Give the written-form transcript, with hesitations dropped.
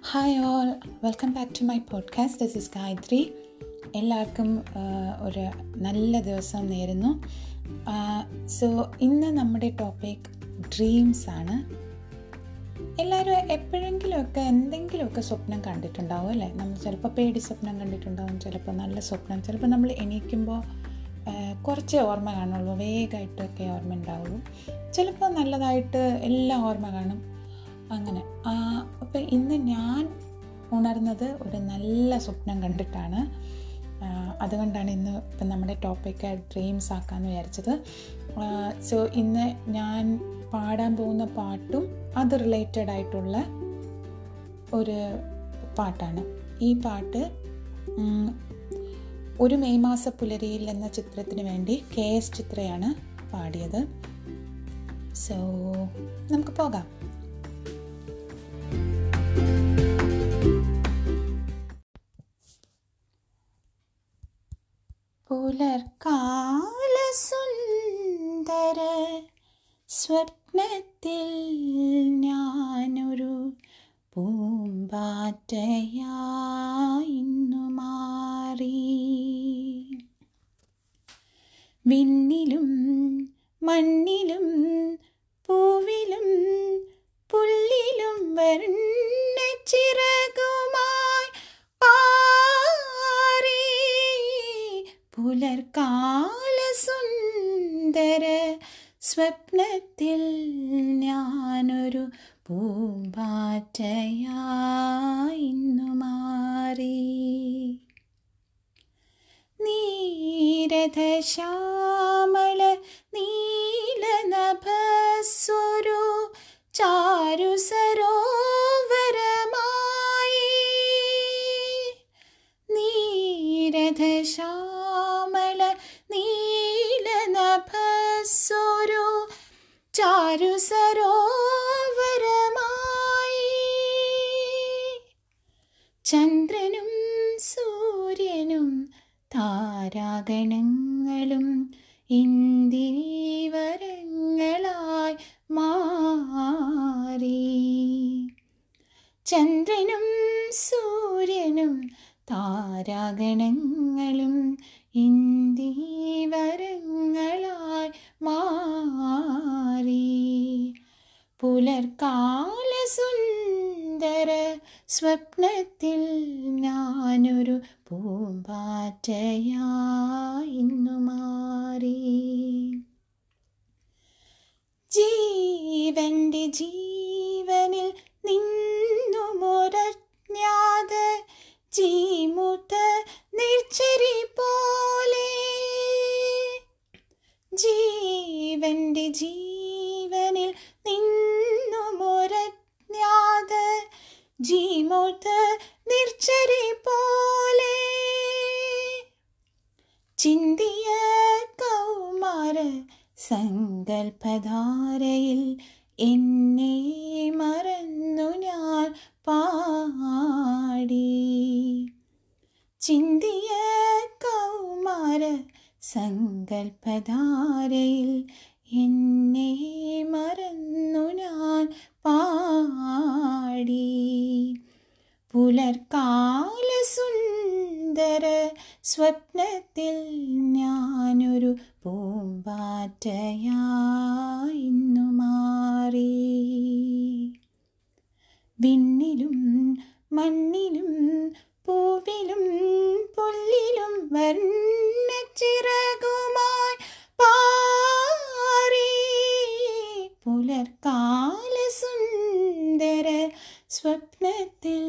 Hi all, welcome back to my podcast. This is Gayathri. എല്ലാവർക്കും ഒരു നല്ല ദിവസം നേരുന്നു. സോ ഇന്ന് നമ്മുടെ ടോപ്പിക് ഡ്രീംസ് ആണ്. എല്ലാവരും എപ്പോഴെങ്കിലുമൊക്കെ എന്തെങ്കിലുമൊക്കെ സ്വപ്നം കണ്ടിട്ടുണ്ടാവും അല്ലേ? നമ്മൾ ചിലപ്പോൾ പേടി സ്വപ്നം കണ്ടിട്ടുണ്ടാവും, ചിലപ്പോൾ നല്ല സ്വപ്നം, ചിലപ്പോൾ നമ്മൾ എണീക്കുമ്പോൾ കുറച്ചേ ഓർമ്മ കാണുള്ളൂ, വേഗമായിട്ടൊക്കെ ഓർമ്മ ഉണ്ടാവുള്ളൂ, ചിലപ്പോൾ നല്ലതായിട്ട് എല്ലാം ഓർമ്മ കാണും. അങ്ങനെ അപ്പോൾ ഇന്ന് ഞാൻ ഉണർന്നത് ഒരു നല്ല സ്വപ്നം കണ്ടിട്ടാണ്. അതുകൊണ്ടാണ് ഇന്ന് ഇപ്പം നമ്മുടെ ടോപ്പിക്ക് ഡ്രീംസ് ആക്കാമെന്ന് വിചാരിച്ചത്. സോ ഇന്ന് ഞാൻ പാടാൻ പോകുന്ന പാട്ടും അത് റിലേറ്റഡ് ആയിട്ടുള്ള ഒരു പാട്ടാണ്. ഈ പാട്ട് ഒരു മെയ് മാസ പുലരിയിൽ എന്ന ചിത്രത്തിന് വേണ്ടി KS ചിത്രയാണ് പാടിയത്. സോ നമുക്ക് പോകാം. പുലർക്കാല സുന്ദര സ്വപ്നത്തിൽ ഞാനൊരു പൂമ്പാറ്റയായിന്നു മാറി. വിണ്ണിലും മണ്ണിലും പൂവിലും പുല്ലിലും വർണ്ണച്ചിറകുമായി പാറി. പുലർക്കാല സുന്ദര സ്വപ്നത്തിൽ ഞാനൊരു പൂമ്പാറ്റയായിന്നു മാറി. നീരഥശ്യാമള നീലനഭസ്വരു ചാരു സരോവരമായി. നീരഥശ്യാമള നീലനഭസ്വരു ചാരു സരോവരമായി. ചന്ദ്രനും സൂര്യനും താരാഗണങ്ങളും ഇന്ദിവരങ്ങളായി മാറി. ചന്ദ്രനും സൂര്യനും താരാഗണങ്ങളും ഇന്ദിവരങ്ങളായി മാറി. പുലർക്കാല സുന്ദര സ്വപ്നത്തിൽ ഞാനൊരു പൂമ്പാറ്റയായിന്നു മാറി. ജീവന്റെ ജീവനിൽ നിന്നുമൊരജ്ഞാത ജീമുത നിർച്ചരി പോലെ. ജീവന്റെ ജീവനിൽ നിന്നുമൊരജ്ഞാത ജീമുത നിർച്ചരി പോലെ. ചിന്തിയ കൗമാര സങ്കൽപ്പധാരയിൽ എന്നെ മറന്നു ഞാൻ പാടി. ചിന്തിയ കൗമാര സങ്കൽപ്പധാരയിൽ എന്നെ മറന്നു ഞാൻ പാടി. പുലർക്കാല സുന്ദര സ്വപ്നത്തിൽ ഞാനൊരു പൂമ്പാറ്റയായിന്നു മാറി. വിണ്ണിലും മണ്ണിലും പൂവിലും പുല്ലിലും വർണ്ണച്ചിറകുമായി പാറി. പുലർക്കാല സുന്ദര സ്വപ്നത്തിൽ